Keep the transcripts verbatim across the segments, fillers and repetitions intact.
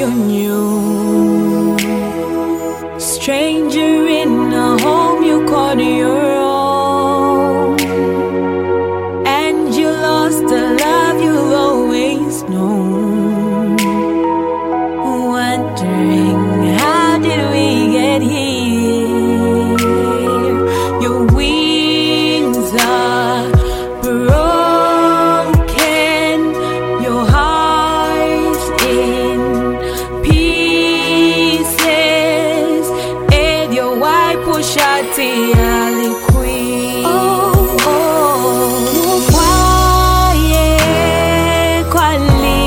you knew. Stranger in a home you called your own, and you lost the love you always known. Wondering, how did we get here? Your wings are broken, your heart's in pieces, and your white pushati aliqueen. Oh, oh, mufwaye kwali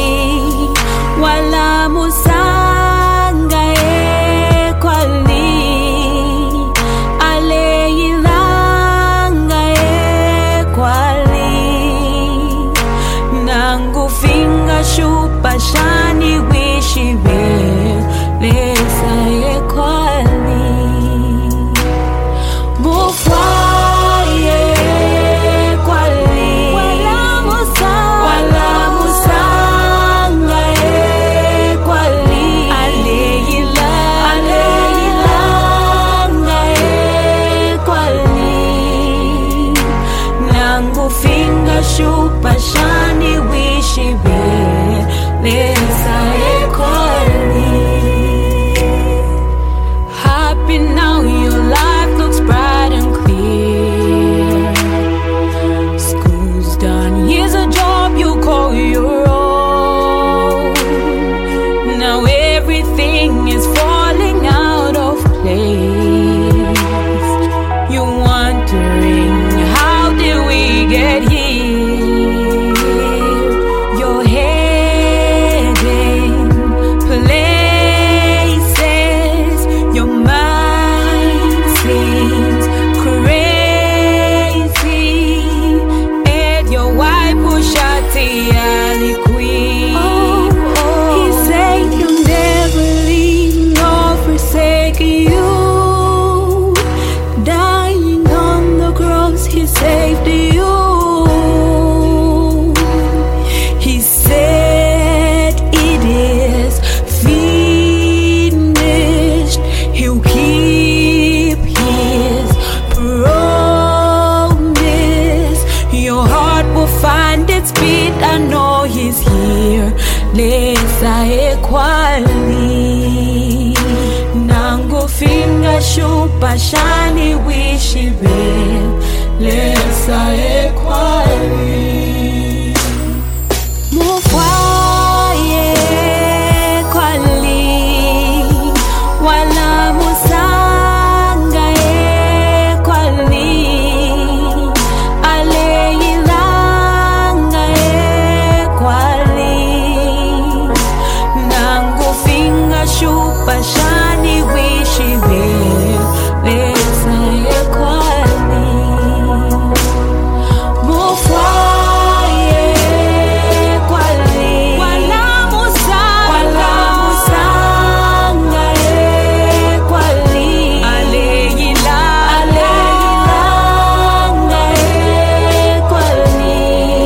wala musanga e kwali aleilanga e kwali nangu finga shupa shani wishi be lesa e kwali mufwaye kwali wala musanga wala musanga e kwali aleila aleilanga e kwali nangu finga shupa shani wishi be lesa e kwali. Happy now, your life looks bright and clear. School's done, here's a job you call your own. Now everything is falling out of place. You're wondering, how did we get here? Your head in places, your mind seems crazy, and your white pushati aliqueen. Oh, oh. He said he'll never leave nor forsake you. Dying on the cross, he saved you. He said it is finished. He'll keep his promise. Your heart will find its beat. I know he's here. Lesa equally. Nango finger shupa shani wishi be. Lesa equally. Mufwaye kwali wala musanga e kwali aleilanga e kwali nangu finga shupa shani wishi be lesa e kwali. Mufwaye kwali wala musanga wala musanga e kwali aleila aleilanga e kwali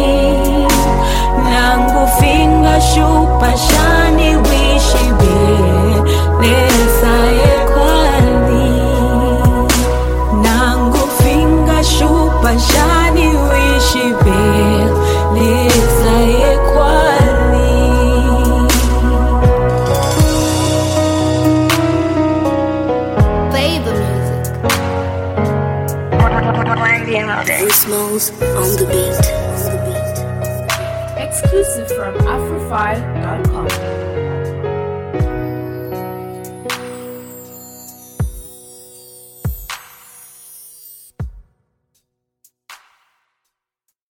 nangu finga shupa shani wishi be lesa e kwali nangu finga shupa shani wishi be lesa e kwali. Flavor music. Smalls on the beat. Exclusive from afrofile dot com.